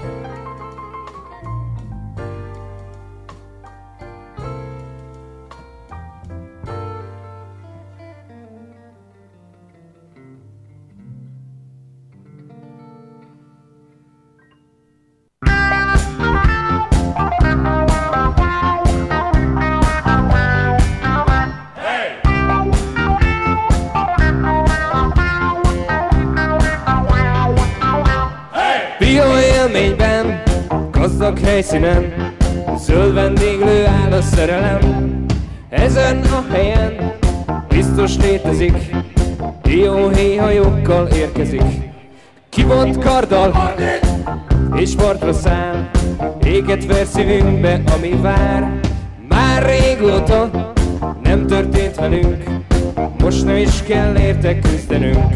Gazdag helyszínen, zöld vendéglő áll a szerelem. Ezen a helyen biztos létezik, dióhéjhajókkal érkezik. Kivont karddal és partra száll, éget ver szívünkbe, ami vár. Már régóta nem történt velünk, most nem is kell érte küzdenünk.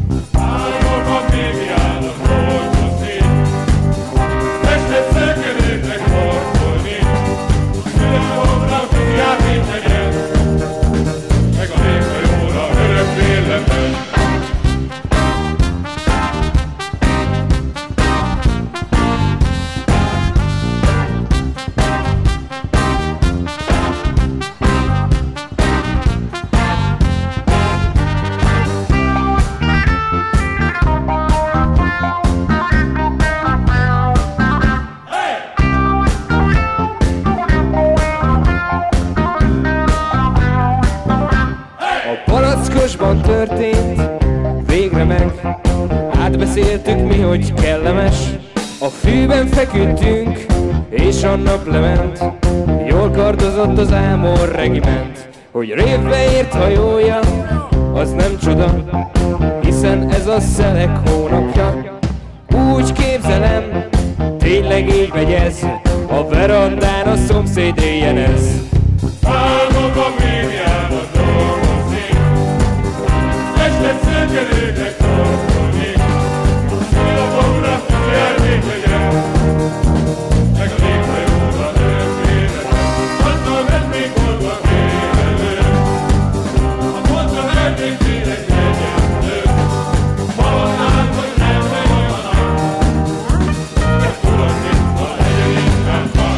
Történt, végre meg átbeszéltük mi, hogy kellemes. A fűben feküdtünk, és a nap lement. Jól kardozott az Ámor regiment. Hogy révbe ért hajója, az nem csoda, hiszen ez a szelek hónapja. Úgy képzelem, tényleg így megy ez, a verandán a szomszéd éjjenez. Álmok a médiában dolgozni, estet szökelének tartani, szilapomra jelmény legyen, meg a léghajóra örökvélet, azzal vennék oldva védelő, a pontra vennék tényleg legyenlő, halnám, hogy nem megy a nap, de tudatni a legyelinken van.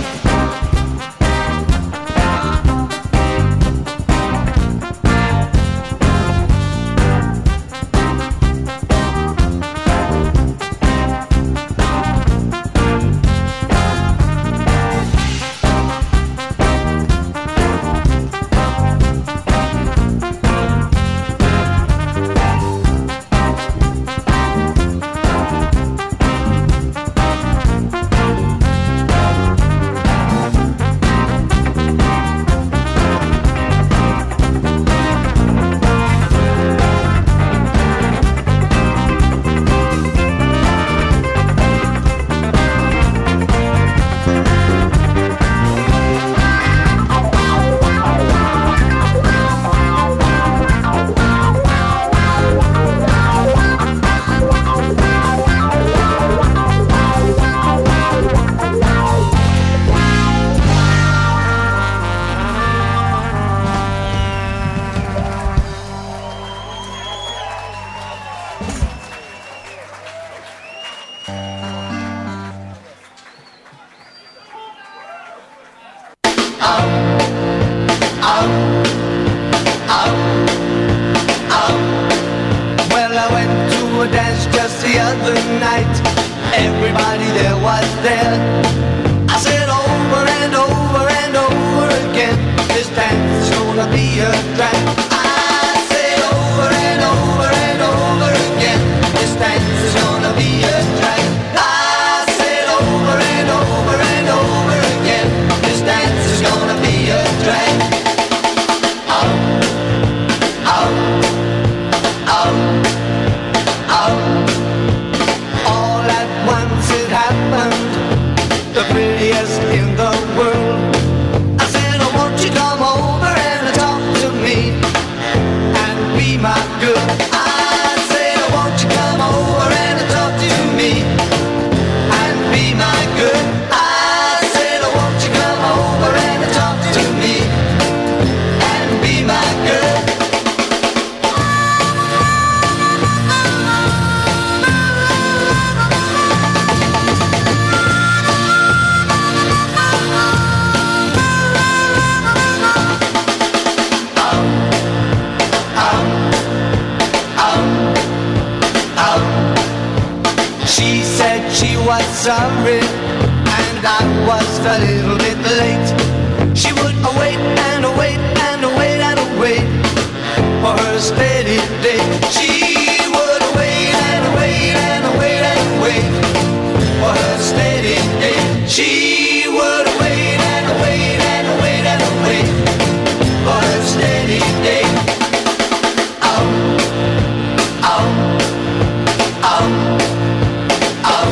sorry, and I was a little bit late. She would wait and wait and wait and wait for her steady day. She would wait and wait and wait and wait for her steady day. She would wait and wait and wait and wait for her steady day. Oh, oh, oh, oh.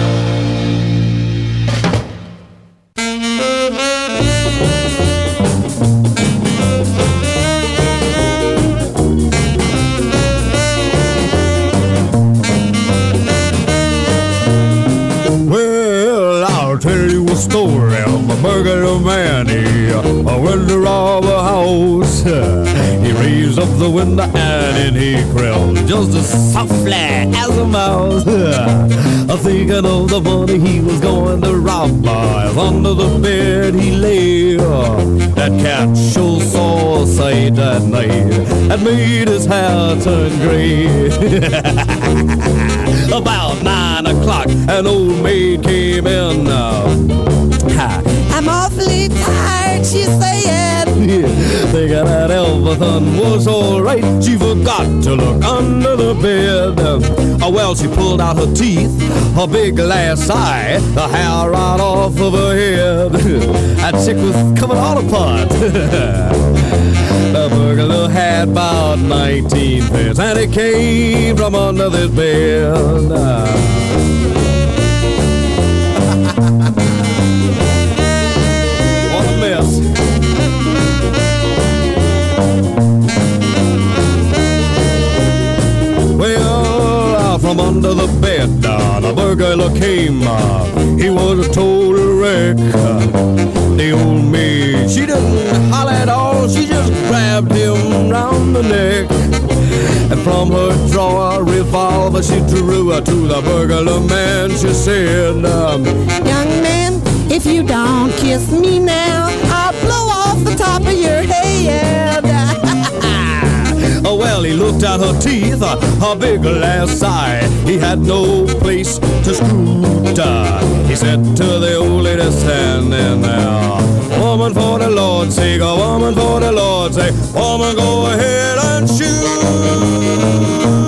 Story of a burglar man. He went to rob a house. He raised up the window and in he crept just as softly as a mouse. Thinking of the money he was going to rob, boys, under the bed he lay. That cat sure saw a sight that night that made his hair turn gray. About 9 o'clock, an old maid came in. I'm awfully tired, she said. Thinking that everything was alright, she forgot to look under the bed. Well, she pulled out her teeth, her big glass eye, the hair right off of her head. That chick was coming all apart. The burglar had about 19 pence, and it came from under this bed. What a mess. Well, out from under the bed, the burglar came. He was a total wreck. The old maid, she didn't holler at all. She just grabbed him round the neck. And from her drawer a revolver she drew her to the burglar man. She said, Young man, if you don't kiss me now, I'll blow off the top of your head. Oh, well, he looked at her teeth, her big glass eye. He had no place to scoot. He said to the old lady standing there, woman, for the Lord's sake, a woman, for the Lord's sake, woman, go ahead and shoot.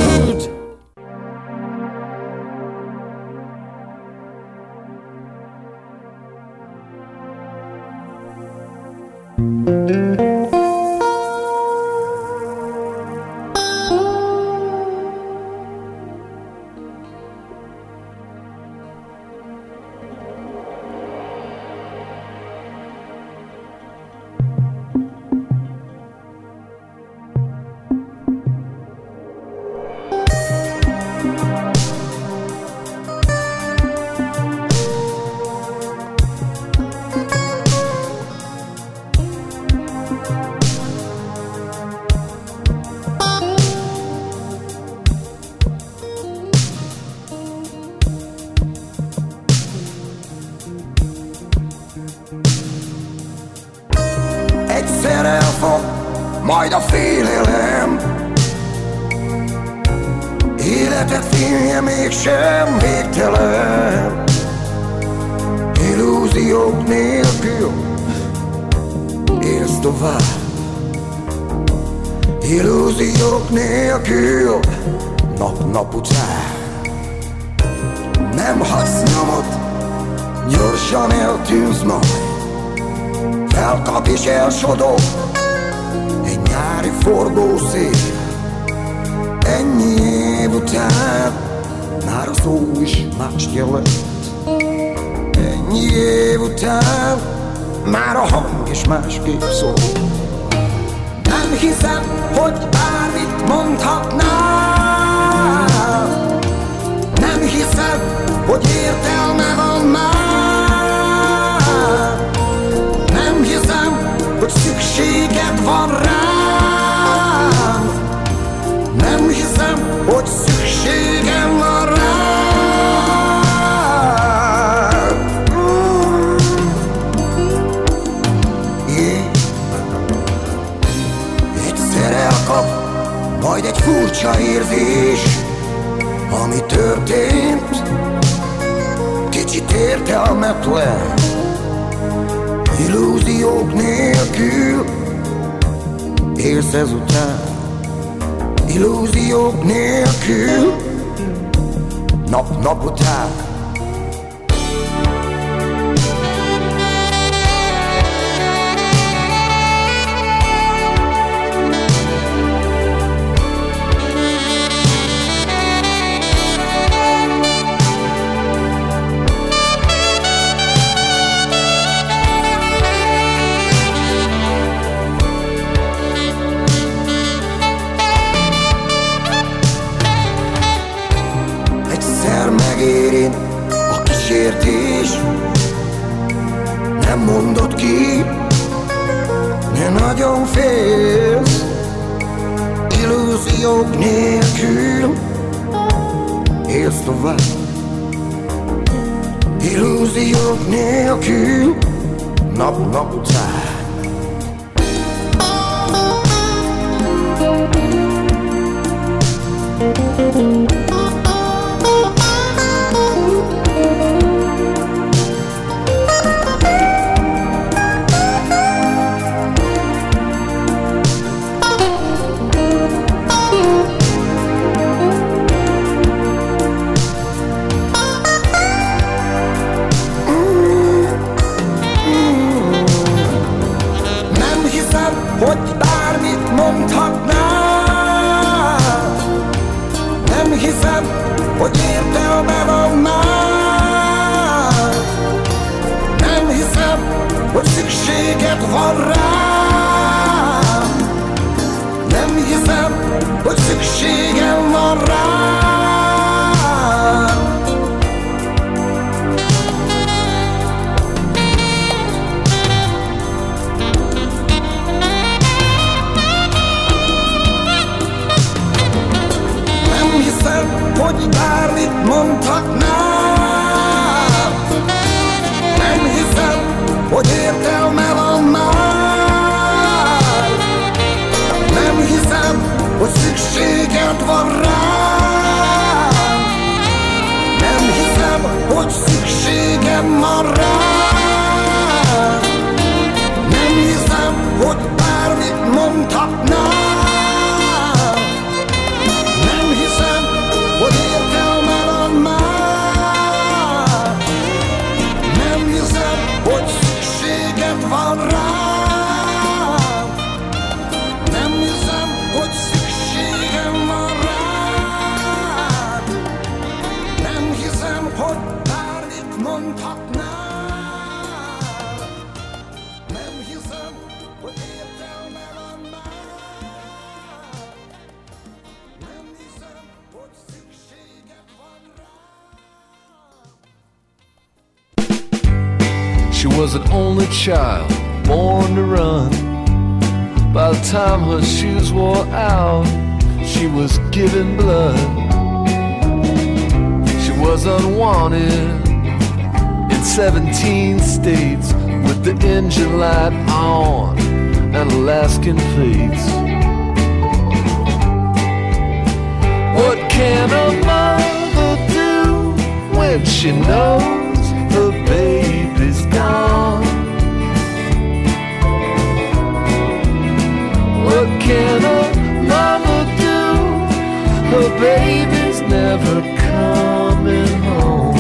Egyszer elfog, majd a félelem. Életed fénye mégsem végtelen. Illúziók nélkül élsz tovább. Illúziók nélkül nap-nap után. Nem hagysz nyomot, gyorsan eltűnsz majd. Felkap és elsodor egy nyári forgószél. Ennyi év után már a szó is mást jelent. Ennyi év után már a hang is másképp szól. Nem hiszem, hogy bármit mondhatnál. Nem hiszem, hogy értelme van már. Nem hiszem, hogy szükséged van rám. Nem hiszem, hogy szükségem van rám. Egyszer elkap, majd egy furcsa érzés, ami történt. Itt érte a metlen, illúziók nélkül élsz ezután, illúziók nélkül, nap után. Megérint a kísértés, nem mondod ki, de nagyon félsz, illúziók nélkül élsz tovább, illúziók nélkül, nap után. Hogy bármit mondhatnál, nem hiszem, hogy értelme van már, nem hiszem, hogy szükséged van rám, nem hiszem, hogy szükségem van rám. Hogy bármit mondhatnál, nem hiszem, hogy értelme van már, nem hiszem, hogy szükséged van rám, nem hiszem, hogy szükségem van rám, nem hiszem, hogy bármit mondhatnál. Hogy értelme van már, nem hiszem, hogy szükséged van rám, nem hiszem, hogy szükségem van rám, nem hiszem, hogy bármit mondhatnál, nem hiszem, hogy értelme van már, nem hiszem, hogy she was an only child, born to run. By the time her shoes wore out, she was giving blood. She was unwanted in 17 states, with the engine light on and Alaskan plates. What can a mother do when she knows her baby's gone? What can a mother do? Her baby's never coming home.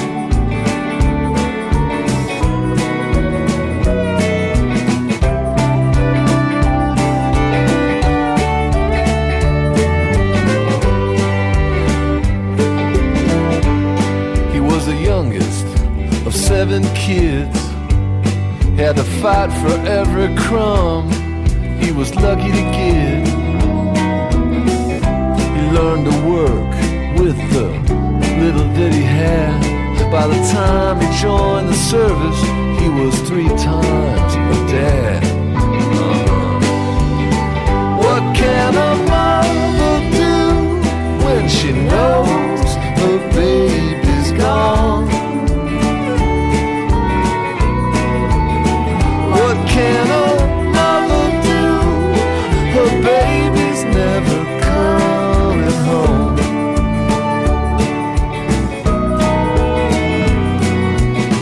He was the youngest of 7 kids, had to fight for every crumb he was lucky to get. He learned to work with the little that he had. By the time he joined the service, he was 3 times a dad. What can a mother do when she knows her baby's gone? What can a mother do? Her baby's never coming home.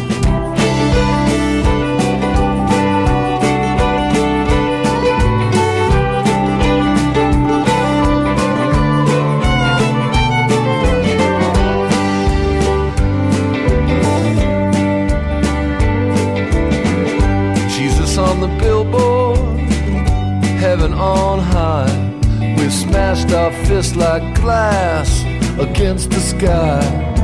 billboard, heaven on high. We've smashed our fists like glass against the sky.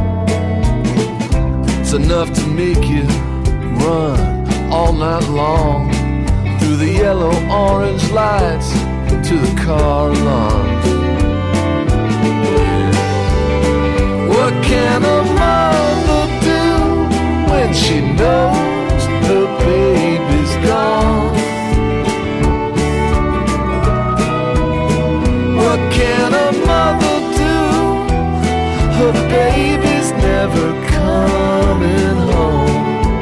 It's enough to make you run all night long through the yellow orange lights to the car alarm. What can a mother do when she knows her baby's gone? What can a mother do? Her baby's never coming home.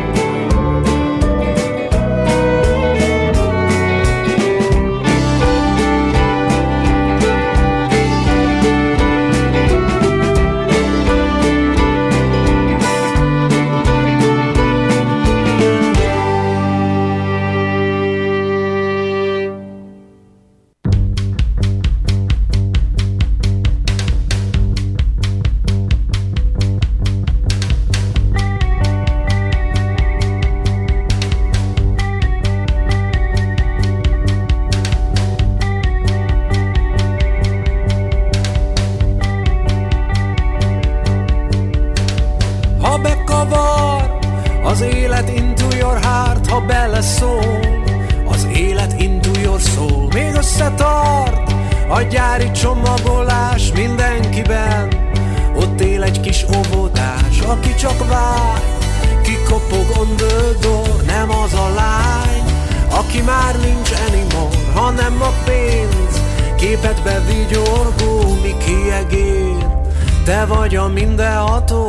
Az élet into your heart, ha beleszól, az élet into your soul. Még összetart a gyári csomagolás mindenkiben. Ott él egy kis óvodás, aki csak vár, kikopog on the door. Nem az a lány, aki már nincs anymore, hanem a pénz képedbe vigyorgó, mi kiegér, te vagy a mindenható.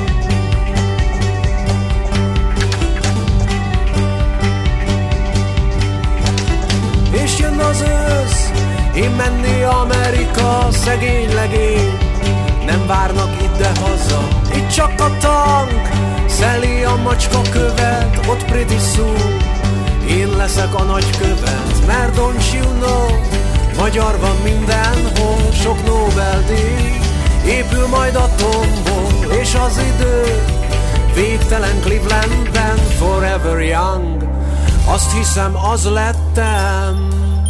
És jön az ősz, én menni Amerika, szegény legény, nem várnak ide-haza. Itt csak a tank szeli a macska követ, ott pretty soon én leszek a nagykövet. Mert don't you know, magyar van mindenhol, sok Nobel-díj épül majd a tombol. És az idő végtelen Clevelandben, forever young, azt hiszem az lettem.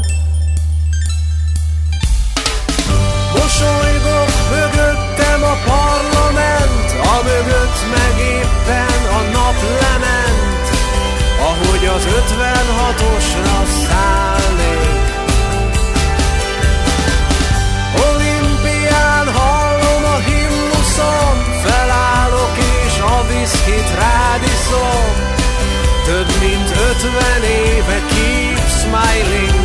Mosolygok, mögöttem a parlament, a mögött meg éppen a nap lement, ahogy az 56-osra szállnék. Olimpián hallom a himnuszom, felállok és a viszkit rádiszom. Több mint 50 éve keep smiling.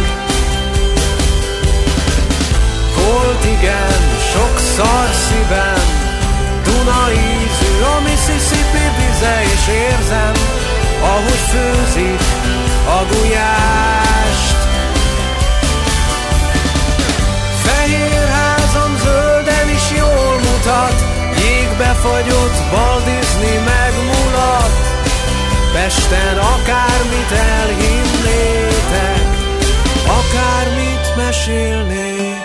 Volt igen, sok szar szívem, Duna ízű a Mississippi vize, és érzem, ahogy főzik a gulyást. Fehér házam zölden is jól mutat, jégbe fagyott Walt Disney megmulat. Pesten akármit elhinnétek, akármit mesélnék.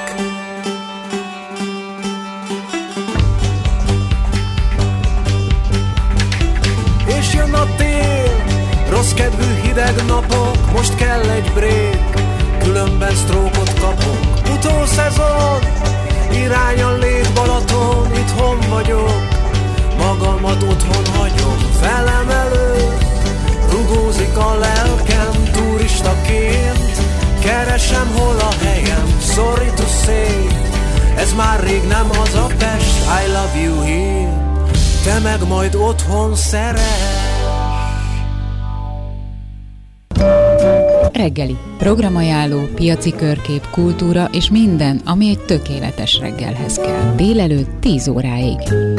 És jön a tél, rossz kedvű hideg napok, most kell egy break, különben sztrókot kapok. Utószezon, irány a Lake Balaton, itthon vagyok, magamat otthon hagyom, felemelő. Rugózik a lelkem turistaként, keresem hol a helyem, sorry to say, ez már rég nem az a Pest, I love you here, te meg majd otthon szeress. Reggeli. Programajánló, piaci körkép, kultúra és minden, ami egy tökéletes reggelhez kell. Délelőtt 10 óráig.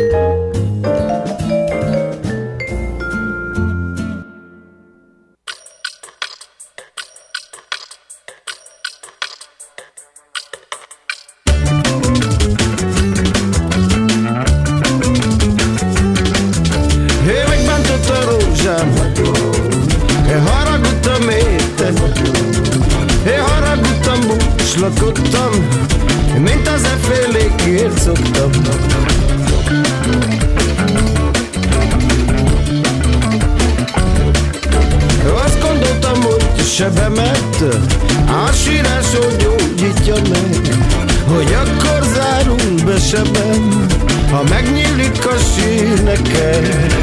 Lakodtam, mint az effélékért szoktam. Azt gondoltam, hogy sebemet, a sírásod gyógyítja meg, hogy akkor zárul be sebem, ha megnyílik a sír neked.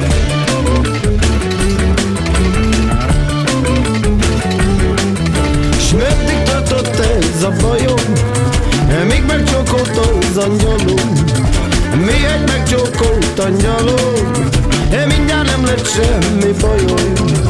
S meddig tartott ez a bajom, míg megcsókolt az angyalom, mi egy megcsókolt angyalom, mindjárt nem lett semmi bajom.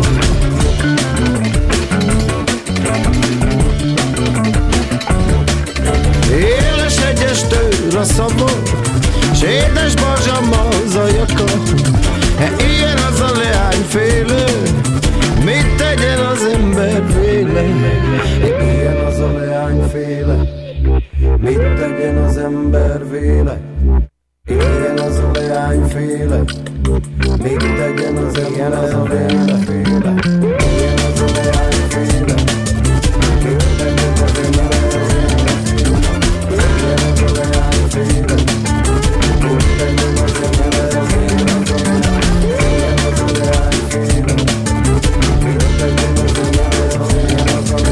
Éles egyes tőr a szabor, s édes barzsam az a jaka. Ilyen az a leányféle, mit tegyen az ember véle? Ilyen az a leányféle, mit tegyen az ember véle? Ilyen az a leányféle, mit tegyen az ember véle? Ilyen az a leányféle, mit tegyen az ember véle? Ilyen az a leányféle, mit tegyen az ember véle? Ilyen az a leányféle, mit tegyen az ember véle? Ilyen az a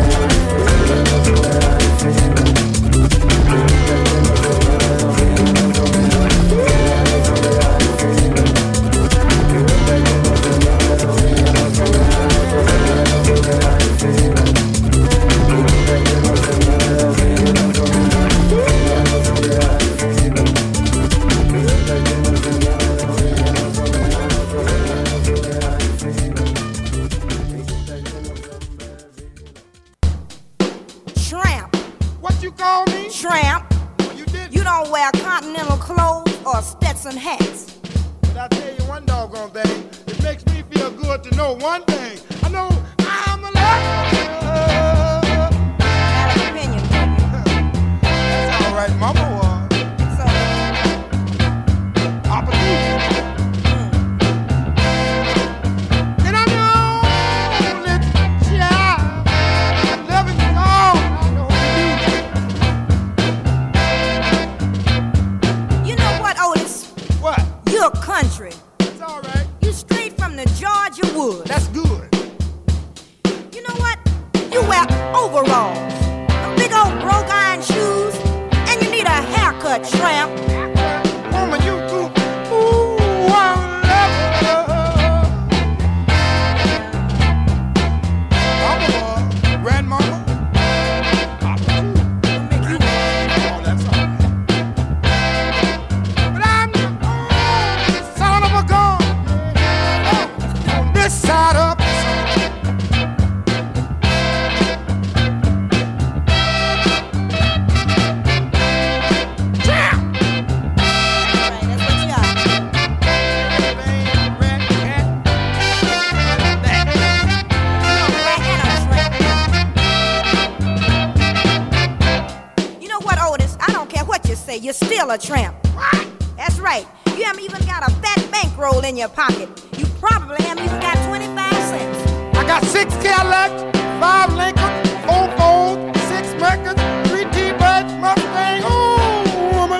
You're still a tramp. What? That's right. You haven't even got a fat bankroll in your pocket. You probably haven't even got 25 cents. I got 6 Cadillacs, 5 Lincoln, 4 Ford, 6 Mercury, 3 T-Birds, Mustang. Ooh, I'm a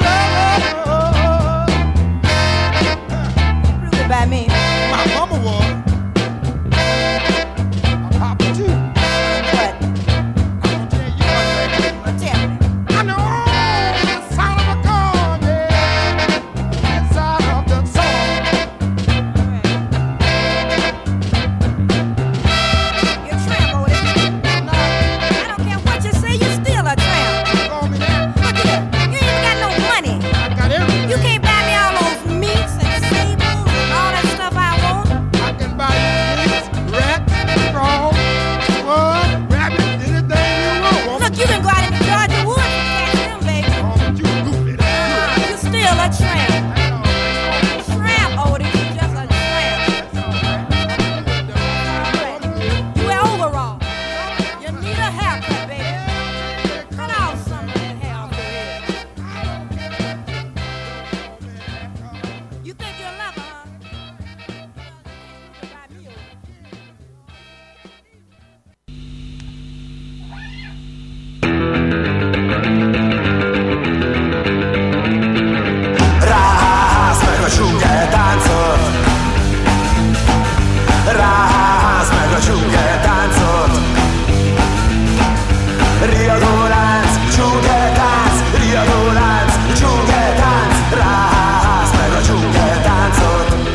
lover. Prove it by me. My mama was. My papa too. What? I'm gonna tell you one thing. Well, tell me. I know. Sound of a gun, yeah, inside of the song. that